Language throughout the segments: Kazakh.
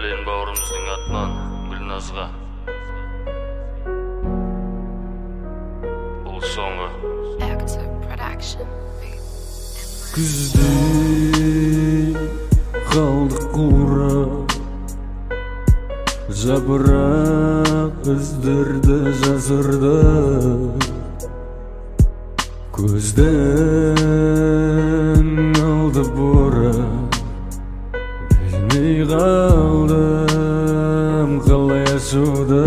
Ерлен бауырымыздың атынан Гүлназға бұл соңғы күзде қалдық қурап жапырақ іздерді жасырды көзден алды борап білмей қалдым қалай ашуды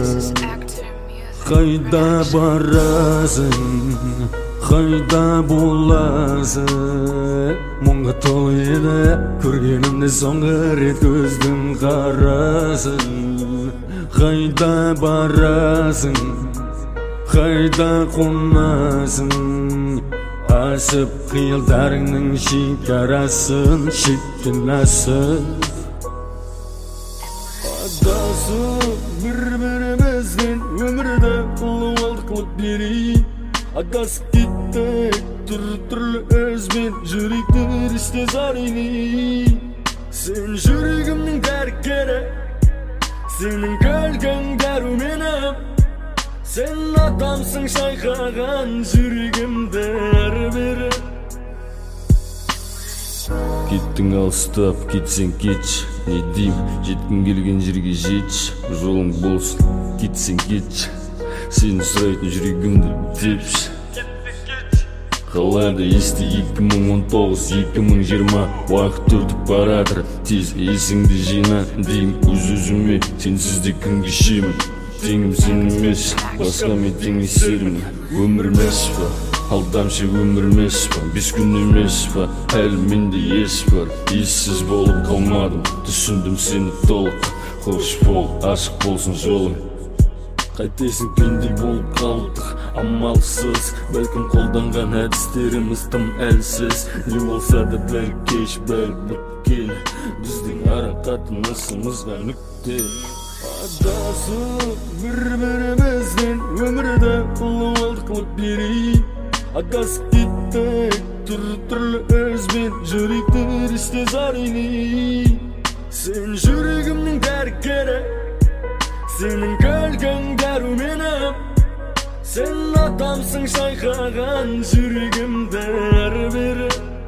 қайда барасың қайда боласың мұңға толы еді көргенімде соңғы рет көздің қарасын қайда барасың қайда қонасың ашып қиялдарыңның шекарасын шеттен асып адасып бір-бірімізден өмірді қылуалды қылып берейін адасып кеттік түрлі өзбен жүректі ристе зарини сен жүрегімнің дәрігері сенің күлгің дәруменім сен адамсың шайқаған жүрегімді әрі-бері кеттің алыстап кетсең кетші не дейм жеткім келген жерге жетші жолың болсын кетсең кетші сені сұрайтын жүрегімді тепші қалады есте 2019-2020 уақыт өтіп баратыр тез есіңді жина дейм өз-өзіме сенсіз де күн кешемін теңім сен емес басқа мен теңесермін өмір емес па алдамшы өмір емес па 5 күн емес па әлі менде ес бар ессіз болып қалмадым түсіндім сені толық қош бол ашық болсын жолың қайтесің пенде болып қалдық амалсыз бәлкім қолданған әдістеріміз тым әлсіз не болса да бәл кеш бәл біткен біздің ара қатынасымызға нүкте адасып бір-бірімізден өмірді қылуалды қылып берейін адасып кеттік түрлі өзбен жүректі ристе зарини сен жүрегімнің дәрігері сенің күлгің дәруменім сен адамсың шайқаған жүрегімді әрі-бері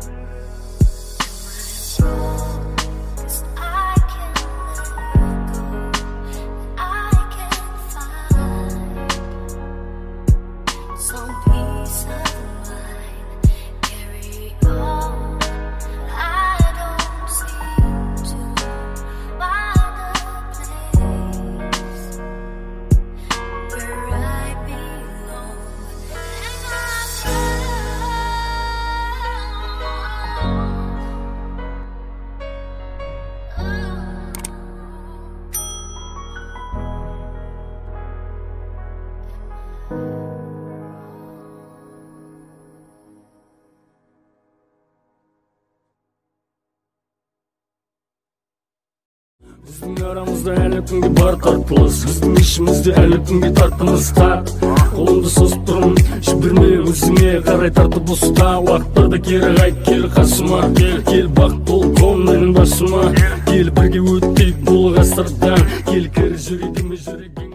біздің арамызда әлі күнге бар тартылыс біздің ішімізде әлі күнге тартымыз тақ қолымды созып тұрмын жіберме өзіңе қарай тартып ұста уақыттарда кері қайт кел қасыма кел бақыт бол қол менің басыма кел бірге өтейік бұл ғасырдан кел кір жүрегіме жүрегің